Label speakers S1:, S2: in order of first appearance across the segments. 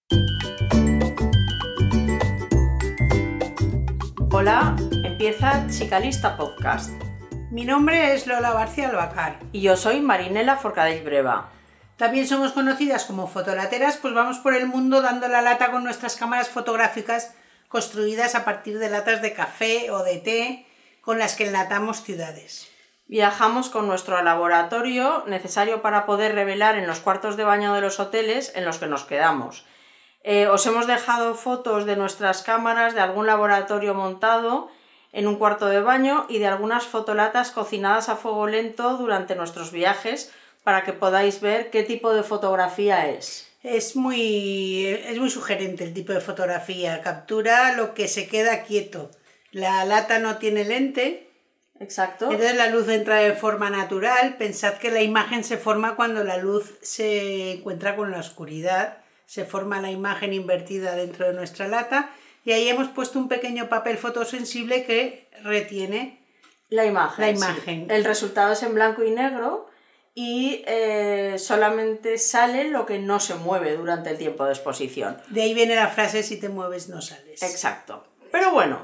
S1: Hola, empieza Chicalista Podcast.
S2: Mi nombre es Lola García Albacar.
S1: Y yo soy Marinela Forcadell Breva.
S2: También somos conocidas como fotolateras, pues vamos por el mundo dando la lata con nuestras cámaras fotográficas construidas a partir de latas de café o de té con las que enlatamos ciudades.
S1: Viajamos con nuestro laboratorio necesario para poder revelar en los cuartos de baño de los hoteles en los que nos quedamos. Os hemos dejado fotos de nuestras cámaras, de algún laboratorio montado en un cuarto de baño y de algunas fotolatas cocinadas a fuego lento durante nuestros viajes para que podáis ver qué tipo de fotografía es.
S2: Es muy sugerente el tipo de fotografía, captura lo que se queda quieto. La lata no tiene lente.
S1: Exacto.
S2: Entonces la luz entra de forma natural. Pensad que la imagen se forma cuando la luz se encuentra con la oscuridad. Se forma la imagen invertida dentro de nuestra lata y ahí hemos puesto un pequeño papel fotosensible que retiene
S1: la imagen.
S2: Sí.
S1: El resultado es en blanco y negro y solamente sale lo que no se mueve durante el tiempo de exposición.
S2: De ahí viene la frase: si te mueves no sales.
S1: Exacto. Pero bueno.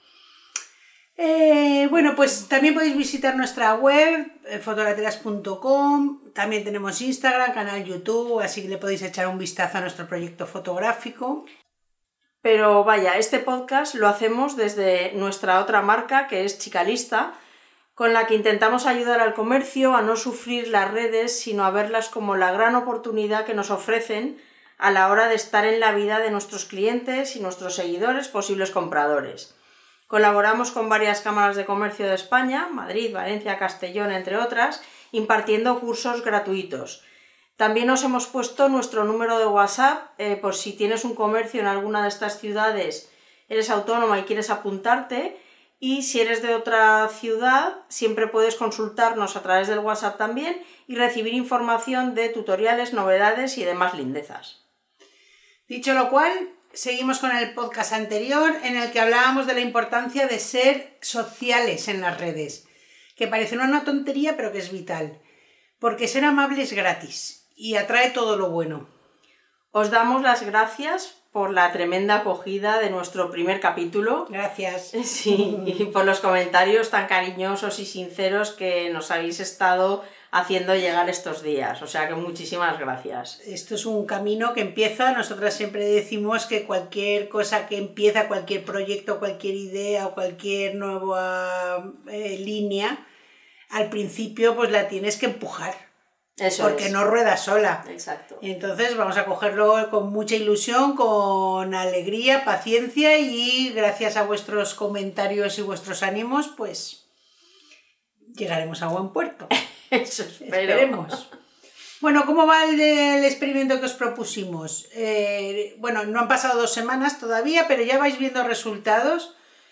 S2: Pues también podéis visitar nuestra web, fotolateras.com. También tenemos Instagram, canal YouTube, así que le podéis echar un vistazo a nuestro proyecto fotográfico.
S1: Pero vaya, este podcast lo hacemos desde nuestra otra marca, que es Chicalista, con la que intentamos ayudar al comercio a no sufrir las redes, sino a verlas como la gran oportunidad que nos ofrecen a la hora de estar en la vida de nuestros clientes y nuestros seguidores, posibles compradores. Colaboramos con varias cámaras de comercio de España, Madrid, Valencia, Castellón, entre otras, impartiendo cursos gratuitos. También os hemos puesto nuestro número de WhatsApp por si tienes un comercio en alguna de estas ciudades, eres autónoma y quieres apuntarte, y si eres de otra ciudad siempre puedes consultarnos a través del WhatsApp también y recibir información de tutoriales, novedades y demás lindezas.
S2: Dicho lo cual, seguimos con el podcast anterior en el que hablábamos de la importancia de ser sociales en las redes, que parece una tontería pero que es vital, porque ser amable es gratis y atrae todo lo bueno.
S1: Os damos las gracias por la tremenda acogida de nuestro primer capítulo.
S2: Gracias.
S1: Sí, y por los comentarios tan cariñosos y sinceros que nos habéis estado haciendo llegar estos días, o sea que muchísimas gracias.
S2: Esto es un camino que empieza. Nosotras siempre decimos que cualquier cosa que empieza, cualquier proyecto, cualquier idea o cualquier nueva línea, al principio pues la tienes que empujar.
S1: Eso
S2: porque
S1: es.
S2: No rueda sola.
S1: Exacto.
S2: Entonces vamos a cogerlo con mucha ilusión, con alegría, paciencia, y gracias a vuestros comentarios y vuestros ánimos pues llegaremos a buen puerto.
S1: Eso
S2: esperemos. Bueno, ¿cómo va el experimento que os propusimos? No han pasado 2 semanas todavía, pero ya vais viendo resultados.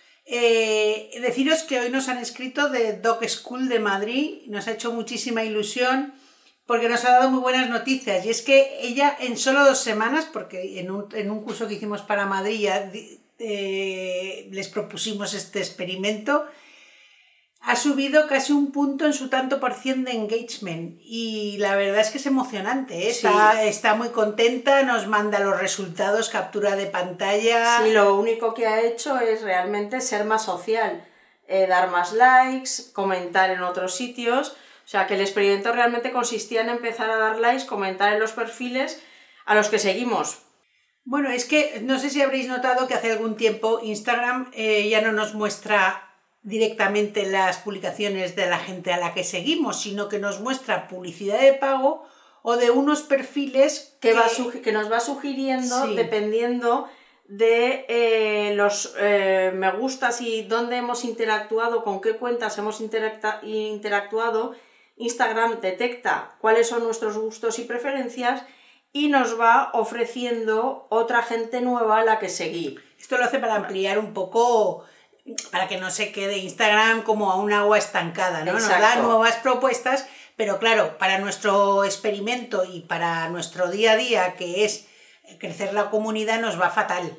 S2: Deciros que hoy nos han escrito de Doc School de Madrid, nos ha hecho muchísima ilusión porque nos ha dado muy buenas noticias, y es que ella en solo 2 semanas, porque en un curso que hicimos para Madrid ya les propusimos este experimento, ha subido casi 1 punto en su tanto por cien de engagement, y la verdad es que es emocionante, ¿eh?
S1: Sí.
S2: Está muy contenta, nos manda los resultados, captura de pantalla.
S1: Sí, lo único que ha hecho es realmente ser más social, dar más likes, comentar en otros sitios, o sea que el experimento realmente consistía en empezar a dar likes, comentar en los perfiles a los que seguimos.
S2: Bueno, es que no sé si habréis notado que hace algún tiempo Instagram ya no nos muestra directamente las publicaciones de la gente a la que seguimos, sino que nos muestra publicidad de pago o de unos perfiles
S1: que nos va sugiriendo, sí, dependiendo de los me gustas y dónde hemos interactuado, con qué cuentas hemos interactuado. Instagram detecta cuáles son nuestros gustos y preferencias y nos va ofreciendo otra gente nueva a la que seguir.
S2: Esto lo hace para ampliar un poco, para que no se quede Instagram como a un agua estancada, ¿no? Nos da nuevas propuestas, pero claro, para nuestro experimento y para nuestro día a día, que es crecer la comunidad, nos va fatal.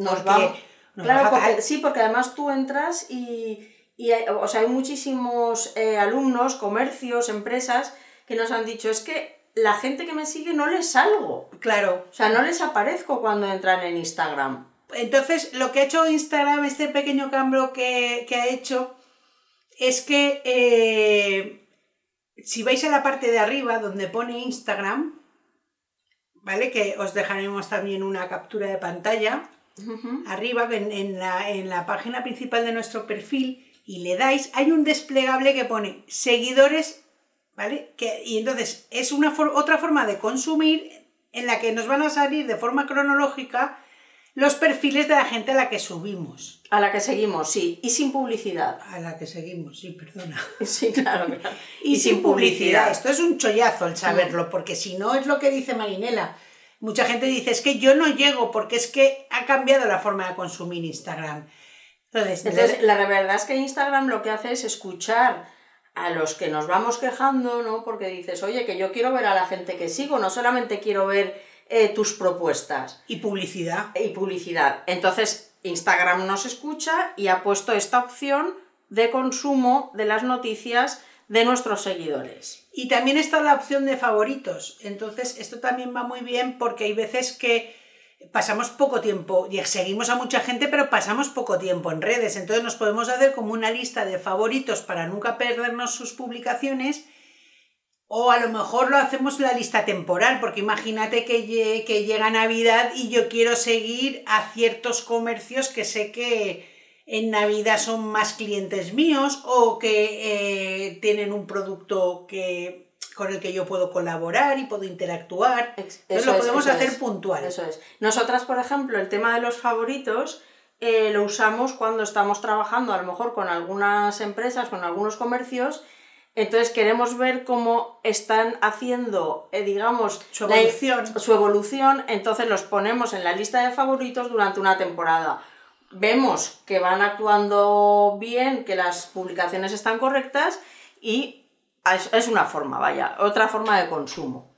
S1: Porque además tú entras y hay muchísimos alumnos, comercios, empresas que nos han dicho, es que la gente que me sigue no les salgo.
S2: Claro.
S1: O sea, no les aparezco cuando entran en Instagram.
S2: Entonces, lo que ha hecho Instagram, este pequeño cambio que ha hecho, es que si vais a la parte de arriba donde pone Instagram, ¿vale? Que os dejaremos también una captura de pantalla. Arriba, en la página principal de nuestro perfil, y le dais, hay un desplegable que pone seguidores, ¿vale? Y entonces es otra forma de consumir en la que nos van a salir de forma cronológica los perfiles de la gente a la que subimos.
S1: A la que seguimos, sí. Y sin publicidad.
S2: A la que seguimos, sí, perdona.
S1: Sí, claro.
S2: Y sin publicidad. Esto es un chollazo el saberlo, porque si no es lo que dice Marinela. Mucha gente dice, es que yo no llego porque es que ha cambiado la forma de consumir Instagram.
S1: Entonces, la verdad es que Instagram lo que hace es escuchar a los que nos vamos quejando, ¿no? Porque dices, oye, que yo quiero ver a la gente que sigo, no solamente quiero ver tus propuestas.
S2: Y publicidad.
S1: Y publicidad. Entonces, Instagram nos escucha y ha puesto esta opción de consumo de las noticias de nuestros seguidores.
S2: Y también está la opción de favoritos. Entonces, esto también va muy bien porque hay veces que pasamos poco tiempo, y seguimos a mucha gente, pero pasamos poco tiempo en redes. Entonces nos podemos hacer como una lista de favoritos para nunca perdernos sus publicaciones, o a lo mejor lo hacemos la lista temporal, porque imagínate que llega Navidad y yo quiero seguir a ciertos comercios que sé que en Navidad son más clientes míos o que tienen un producto con el que yo puedo colaborar y puedo interactuar. Entonces lo podemos hacer puntual.
S1: Eso es. Nosotras, por ejemplo, el tema de los favoritos lo usamos cuando estamos trabajando a lo mejor con algunas empresas, con algunos comercios. Entonces queremos ver cómo están haciendo, digamos,
S2: su
S1: evolución. Entonces los ponemos en la lista de favoritos durante una temporada. Vemos que van actuando bien, que las publicaciones están correctas y es una forma, otra forma de consumo.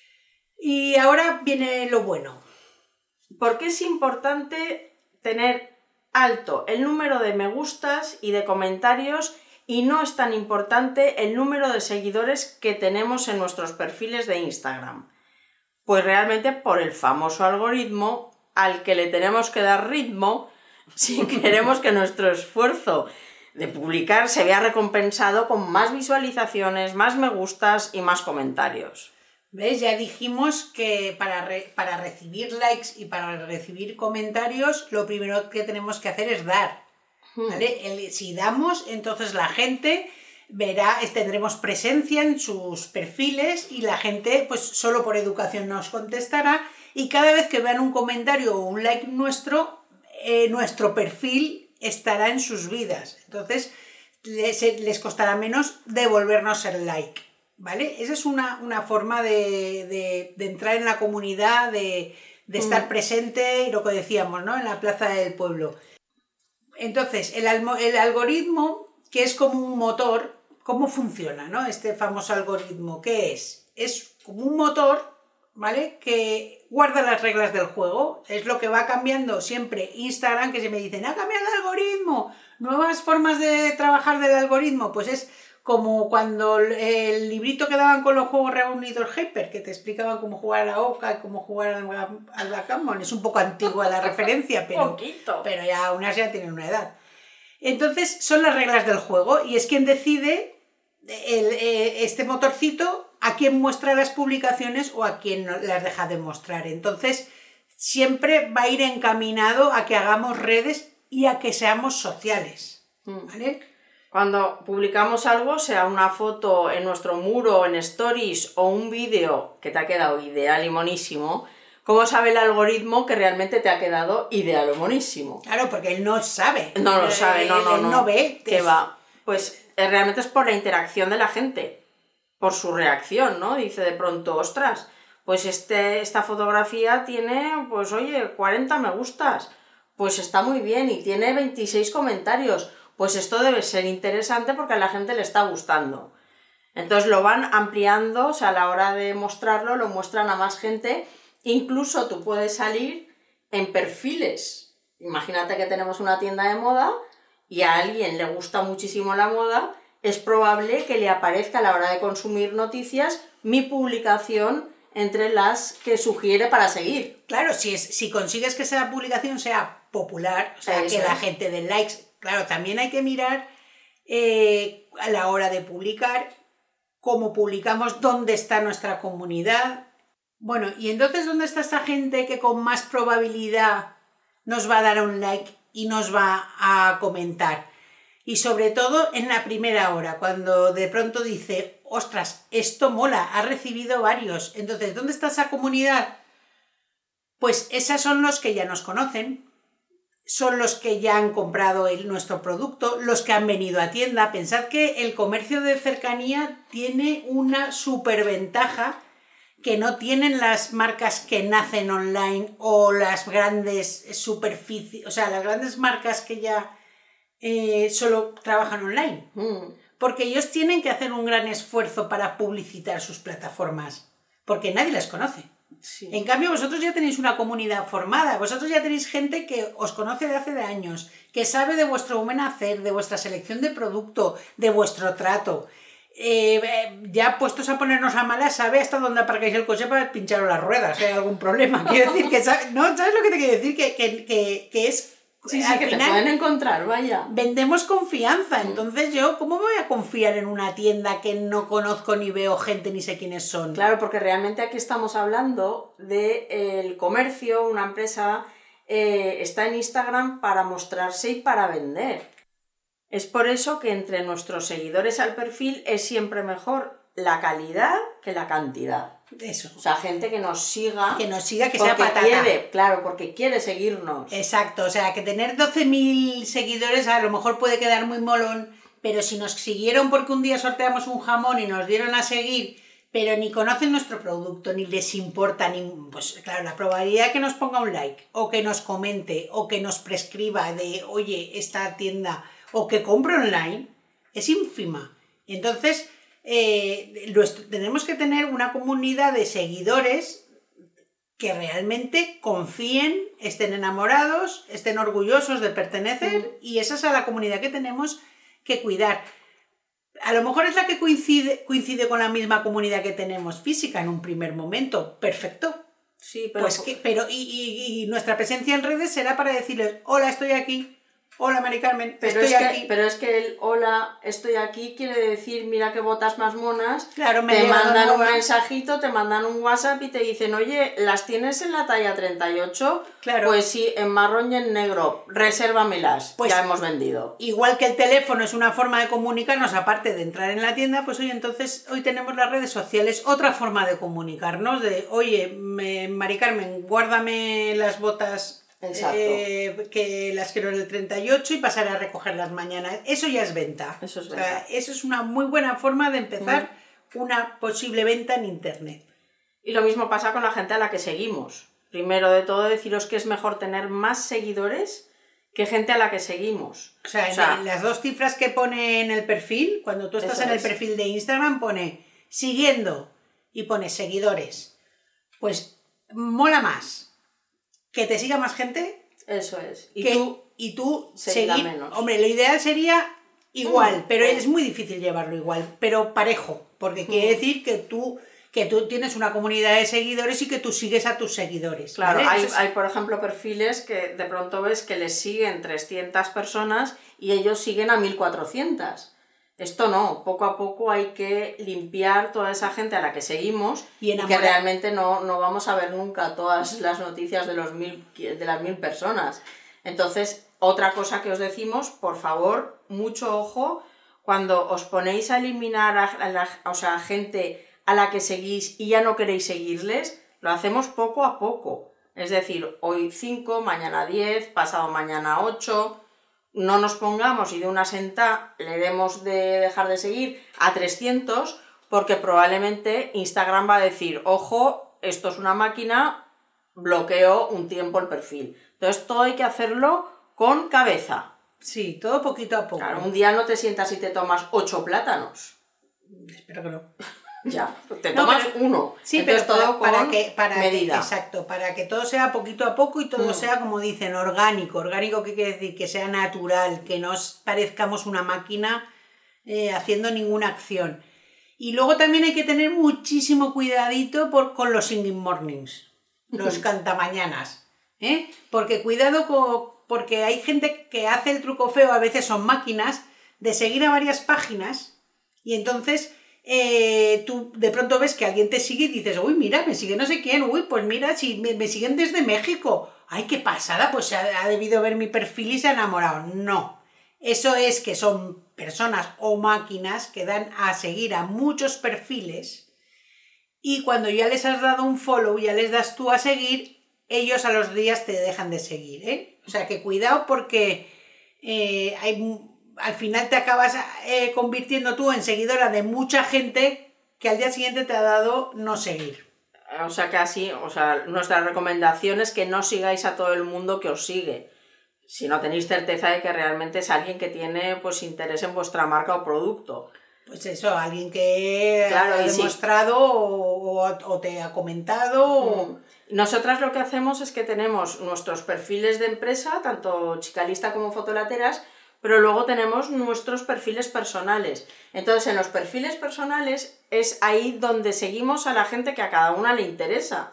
S2: Y ahora viene lo bueno.
S1: ¿Por qué es importante tener alto el número de me gustas y de comentarios y no es tan importante el número de seguidores que tenemos en nuestros perfiles de Instagram? Pues realmente por el famoso algoritmo al que le tenemos que dar ritmo si queremos que nuestro esfuerzo de publicar se vea recompensado con más visualizaciones, más me gustas y más comentarios.
S2: ¿Ves? Ya dijimos que para recibir likes y para recibir comentarios lo primero que tenemos que hacer es dar, ¿vale? Si damos, entonces la gente verá, tendremos presencia en sus perfiles y la gente pues solo por educación nos contestará y cada vez que vean un comentario o un like nuestro perfil estará en sus vidas. Entonces les costará menos devolvernos el like, ¿vale? Esa es una forma de entrar en la comunidad, de estar presente y lo que decíamos, ¿no? En la plaza del pueblo. Entonces, el algoritmo, que es como un motor, ¿cómo funciona, no? Este famoso algoritmo, ¿qué es? Es como un motor, ¿vale? Que guarda las reglas del juego. Es lo que va cambiando siempre Instagram, que se me dicen, ¡ha cambiado el algoritmo! Nuevas formas de trabajar del algoritmo. Pues es como cuando el librito que daban con los juegos reunidos Hyper, que te explicaban cómo jugar a la oca y cómo jugar al backgammon. Es un poco antigua la referencia, pero ya unas ya tienen una edad. Entonces son las reglas del juego y es quien decide este motorcito a quién muestra las publicaciones o a quién las deja de mostrar. Entonces siempre va a ir encaminado a que hagamos redes y a que seamos sociales, ¿vale?
S1: Cuando publicamos algo, sea una foto en nuestro muro, en stories o un vídeo que te ha quedado ideal y monísimo, ¿cómo sabe el algoritmo que realmente te ha quedado ideal o monísimo?
S2: Claro, porque él no sabe.
S1: No lo sabe,
S2: Él no ve.
S1: Que va. Pues realmente es por la interacción de la gente, por su reacción, ¿no? Dice de pronto, ostras, pues esta fotografía tiene, pues oye, 40 me gustas, pues está muy bien y tiene 26 comentarios, pues esto debe ser interesante porque a la gente le está gustando. Entonces lo van ampliando, o sea, a la hora de mostrarlo, lo muestran a más gente. Incluso tú puedes salir en perfiles. Imagínate que tenemos una tienda de moda y a alguien le gusta muchísimo la moda es probable que le aparezca a la hora de consumir noticias mi publicación entre las que sugiere para seguir.
S2: Claro, si consigues que esa publicación sea popular, o sea,
S1: Eso
S2: que la
S1: es.
S2: gente dé likes, claro, también hay que mirar a la hora de publicar cómo publicamos, dónde está nuestra comunidad. Bueno, y entonces, ¿dónde está esa gente que con más probabilidad nos va a dar un like y nos va a comentar? Y sobre todo en la primera hora, cuando de pronto dice, ostras, esto mola, ha recibido varios. Entonces, ¿dónde está esa comunidad? Pues esos son los que ya nos conocen, son los que ya han comprado nuestro producto, los que han venido a tienda. Pensad que el comercio de cercanía tiene una superventaja que no tienen las marcas que nacen online o las grandes superficies, o sea, las grandes marcas que ya solo trabajan online. Porque ellos tienen que hacer un gran esfuerzo para publicitar sus plataformas, porque nadie las conoce.
S1: Sí.
S2: En cambio, vosotros ya tenéis una comunidad formada, vosotros ya tenéis gente que os conoce de hace de años, que sabe de vuestro buen hacer, de vuestra selección de producto, de vuestro trato. Ya puestos a ponernos a malas, sabe hasta dónde aparcáis el coche para pincharos las ruedas, si hay algún problema. Quiero decir que ¿no? ¿Sabes lo que te quiero decir? Que es...
S1: Sí,
S2: al
S1: que
S2: final,
S1: te pueden encontrar, vaya.
S2: vendemos confianza, entonces yo, ¿cómo voy a confiar en una tienda que no conozco ni veo gente ni sé quiénes son?
S1: Claro, porque realmente aquí estamos hablando del comercio, una empresa está en Instagram para mostrarse y para vender. Es por eso que entre nuestros seguidores al perfil es siempre mejor la calidad que la cantidad.
S2: Eso.
S1: O sea, gente que nos siga,
S2: Que sea patata.
S1: Claro, porque quiere seguirnos.
S2: Exacto, o sea, que tener 12.000 seguidores a lo mejor puede quedar muy molón, pero si nos siguieron porque un día sorteamos un jamón y nos dieron a seguir, pero ni conocen nuestro producto, ni les importa, pues claro, la probabilidad de que nos ponga un like, o que nos comente, o que nos prescriba de, oye, esta tienda, o que compre online, es ínfima. Entonces, tenemos que tener una comunidad de seguidores que realmente confíen, estén enamorados, estén orgullosos de pertenecer, y esa es a la comunidad que tenemos que cuidar. A lo mejor es la que coincide con la misma comunidad que tenemos física en un primer momento. Perfecto.
S1: Sí, pero...
S2: Y nuestra presencia en redes será para decirles, hola, estoy aquí. Hola, Mari Carmen, estoy aquí.
S1: Pero es que el hola, estoy aquí quiere decir, mira qué botas más monas.
S2: Claro,
S1: te mandan un mensajito, te mandan un WhatsApp y te dicen, oye, ¿las tienes en la talla 38?
S2: Claro.
S1: Pues sí, en marrón y en negro, resérvamelas, pues ya hemos vendido.
S2: Igual que el teléfono es una forma de comunicarnos, aparte de entrar en la tienda, pues hoy tenemos las redes sociales, otra forma de comunicarnos, de, oye, Mari Carmen, guárdame las botas... que las quiero en el 38 y pasaré a recogerlas mañana. Eso ya es venta.
S1: Eso es venta.
S2: O sea, eso es una muy buena forma de empezar una posible venta en internet.
S1: Y lo mismo pasa con la gente a la que seguimos. Primero de todo, deciros que es mejor tener más seguidores que gente a la que seguimos.
S2: O sea, en las dos cifras que pone en el perfil, cuando tú estás en el perfil de Instagram, pone siguiendo y pone seguidores. Pues mola más que te siga más gente.
S1: Eso es.
S2: Y tú
S1: seguir menos.
S2: Hombre, lo ideal sería igual, pero es muy difícil llevarlo igual, pero parejo, porque quiere decir que tú tienes una comunidad de seguidores y que tú sigues a tus seguidores.
S1: Claro,
S2: ¿vale?
S1: hay, por ejemplo, perfiles que de pronto ves que les siguen 300 personas y ellos siguen a 1400. Esto no, poco a poco hay que limpiar toda esa gente a la que seguimos y que realmente no vamos a ver nunca todas las noticias de las 1000 personas. Entonces, otra cosa que os decimos, por favor, mucho ojo, cuando os ponéis a eliminar a gente a la que seguís y ya no queréis seguirles, lo hacemos poco a poco. Es decir, hoy 5, mañana 10, pasado mañana 8... No nos pongamos y de una sentada le demos de dejar de seguir a 300 porque probablemente Instagram va a decir, ojo, esto es una máquina, bloqueo un tiempo el perfil. Entonces todo hay que hacerlo con cabeza.
S2: Sí, todo poquito a poco.
S1: Claro, un día no te sientas y te tomas 8 plátanos.
S2: Espero que no.
S1: Ya, te tomas uno.
S2: Sí,
S1: entonces
S2: pero
S1: todo con medida.
S2: Exacto, para que todo sea poquito a poco y todo sea, como dicen, orgánico. Orgánico, ¿qué quiere decir? Que sea natural, que no parezcamos una máquina haciendo ninguna acción. Y luego también hay que tener muchísimo cuidadito con los singing mornings, los cantamañanas, porque cuidado porque hay gente que hace el truco feo, a veces son máquinas, de seguir a varias páginas y entonces tú de pronto ves que alguien te sigue y dices, uy, mira, me sigue no sé quién, uy, pues mira, si me siguen desde México, ay, qué pasada, pues ha debido ver mi perfil y se ha enamorado. No, eso es que son personas o máquinas que dan a seguir a muchos perfiles y cuando ya les has dado un follow, ya les das tú a seguir, ellos a los días te dejan de seguir, O sea que cuidado porque al final te acabas convirtiendo tú en seguidora de mucha gente que al día siguiente te ha dado no seguir.
S1: O sea que así, nuestra recomendación es que no sigáis a todo el mundo que os sigue, si no tenéis certeza de que realmente es alguien que tiene pues interés en vuestra marca o producto.
S2: Pues eso, alguien que
S1: claro,
S2: ha demostrado o te ha comentado.
S1: Nosotras lo que hacemos es que tenemos nuestros perfiles de empresa, tanto Chicalista como Fotolateras, pero luego tenemos nuestros perfiles personales. Entonces, en los perfiles personales es ahí donde seguimos a la gente que a cada una le interesa.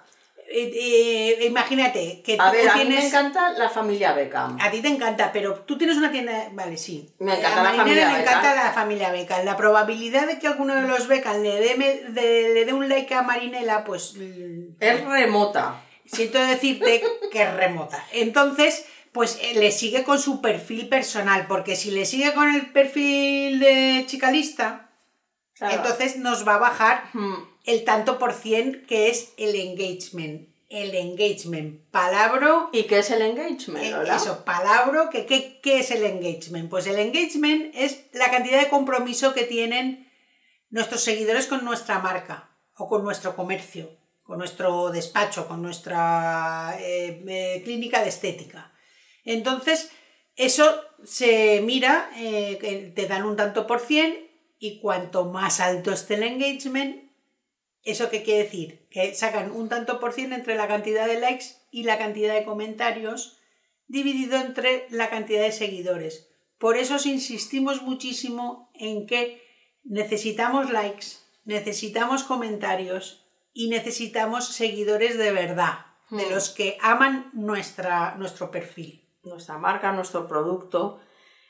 S2: Imagínate que
S1: a ver, a mí me encanta la familia Beckham.
S2: A ti te encanta, pero tú tienes una tienda... Vale, sí.
S1: Me encanta la familia Beckham.
S2: Le encanta la familia Beckham. La probabilidad de que alguno de los Beckham le dé un like a Marinela, pues...
S1: es remota.
S2: Siento decirte que es remota. Entonces, pues le sigue con su perfil personal, porque si le sigue con el perfil de Chicalista, claro, entonces nos va a bajar el tanto por cien que es el engagement. El engagement, palabra...
S1: ¿Y qué es el engagement, Lola?
S2: Eso, palabra, ¿qué es el engagement? Pues el engagement es la cantidad de compromiso que tienen nuestros seguidores con nuestra marca o con nuestro comercio, con nuestro despacho, con nuestra clínica de estética. Entonces, eso se mira, te dan un tanto por cien y cuanto más alto esté el engagement, ¿eso qué quiere decir? Que sacan un tanto por cien entre la cantidad de likes y la cantidad de comentarios dividido entre la cantidad de seguidores. Por eso os insistimos muchísimo en que necesitamos likes, necesitamos comentarios y necesitamos seguidores de verdad, de los que aman nuestro perfil.
S1: Nuestra marca, nuestro producto.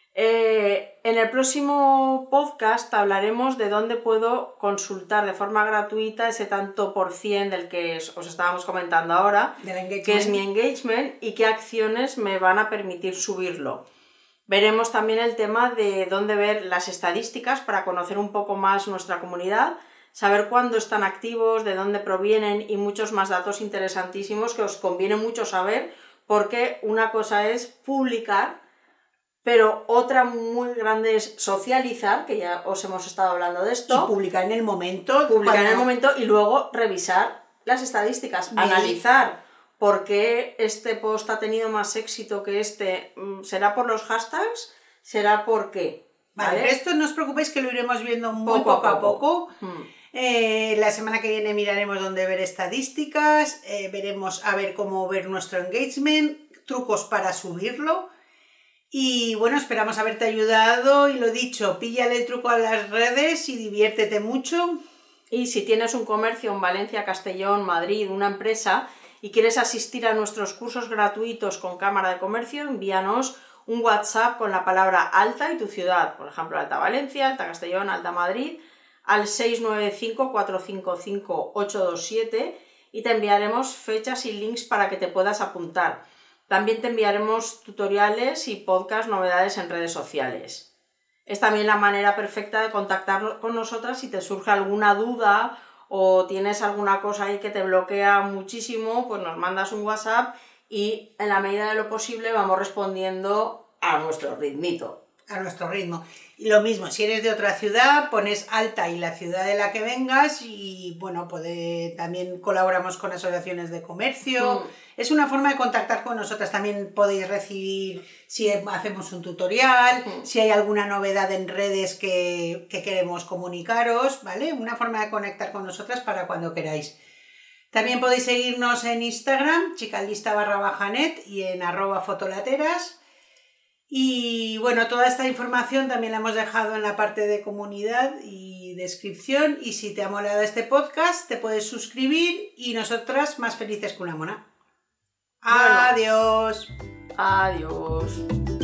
S1: En el próximo podcast hablaremos de dónde puedo consultar de forma gratuita ese tanto por cien del que os estábamos comentando ahora, que es mi engagement, y qué acciones me van a permitir subirlo. Veremos también el tema de dónde ver las estadísticas para conocer un poco más nuestra comunidad, saber cuándo están activos, de dónde provienen y muchos más datos interesantísimos que os conviene mucho saber, porque una cosa es publicar, pero otra muy grande es socializar, que ya os hemos estado hablando de esto.
S2: Y publicar en el momento.
S1: En el momento y luego revisar las estadísticas, analizar por qué este post ha tenido más éxito que este. ¿Será por los hashtags? ¿Será por qué?
S2: Vale, esto no os preocupéis que lo iremos viendo muy poco a poco. La semana que viene miraremos dónde ver estadísticas, veremos a ver cómo ver nuestro engagement, trucos para subirlo. Y bueno, esperamos haberte ayudado y lo dicho, píllale el truco a las redes y diviértete mucho.
S1: Y si tienes un comercio en Valencia, Castellón, Madrid, una empresa y quieres asistir a nuestros cursos gratuitos con Cámara de Comercio, envíanos un WhatsApp con la palabra Alta y tu ciudad, por ejemplo, Alta Valencia, Alta Castellón, Alta Madrid, al 695-455-827 y te enviaremos fechas y links para que te puedas apuntar. También te enviaremos tutoriales y podcast novedades en redes sociales. Es también la manera perfecta de contactar con nosotras si te surge alguna duda o tienes alguna cosa ahí que te bloquea muchísimo, pues nos mandas un WhatsApp y en la medida de lo posible vamos respondiendo a nuestro ritmito.
S2: A nuestro ritmo. Y lo mismo, si eres de otra ciudad, pones Alta y la ciudad de la que vengas y bueno, también colaboramos con asociaciones de comercio. Es una forma de contactar con nosotras. También podéis recibir si hacemos un tutorial, si hay alguna novedad en redes que queremos comunicaros, ¿vale? Una forma de conectar con nosotras para cuando queráis. También podéis seguirnos en Instagram, chicalista_net y en @fotolateras. Y bueno, toda esta información también la hemos dejado en la parte de comunidad y descripción. Y si te ha molado este podcast, te puedes suscribir y nosotras más felices que una mona.
S1: Bueno.
S2: Adiós.
S1: Adiós.